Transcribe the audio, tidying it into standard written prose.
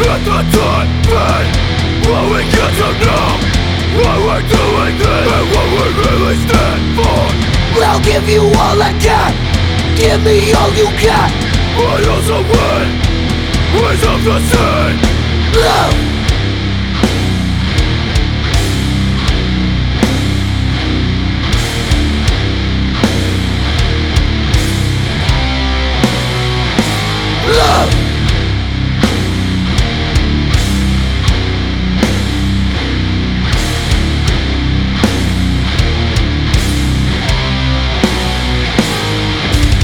At the time, pain, what we get to know, why we're doing this, and what we really stand for. I'll give you all I got, give me all you got. I also win, ways of the same. Love